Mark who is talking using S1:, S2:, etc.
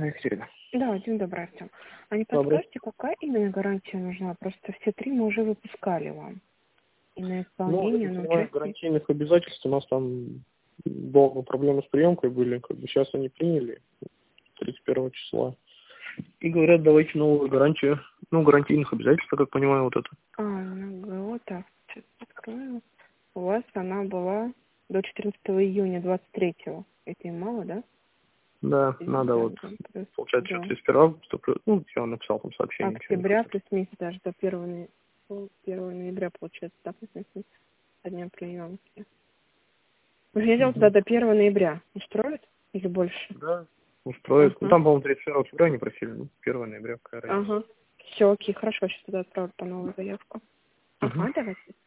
S1: Екатерина.
S2: Да, день добрый, Артем. А не
S1: Добрый.
S2: подскажете, какая именно гарантия нужна? Просто все три мы уже выпускали вам. И на
S1: Ну, я
S2: исполнение,
S1: так
S2: на
S1: понимаю,
S2: участие.
S1: гарантийных обязательств у нас там долго проблемы с приемкой были. Как бы сейчас они приняли 31 числа. И говорят, давайте новую гарантию. Ну, гарантийных обязательств, я как понимаю, вот это.
S2: Вот так, сейчас открою. У вас она была до 14 июня 23-го. Это и мало, да?
S1: Да,
S2: Да,
S1: надо вот,
S2: да, плюс,
S1: получается,
S2: да.
S1: 31 августа, ну, я вам написал там сообщение. Ничего не
S2: Октября
S1: хочу.
S2: плюс месяц даже до 1 ноября, получается, так, если со дня приемки. Я делал туда до 1 ноября. Устроит? Или больше?
S1: Да, устроит. Ну,
S2: Ага.
S1: там, по-моему, 31 октября не просили, ну, 1 ноября, какая разница.
S2: Ага. Все, окей, хорошо, сейчас туда отправлю по новую заявку.
S1: Угу.
S2: Ага, давайте.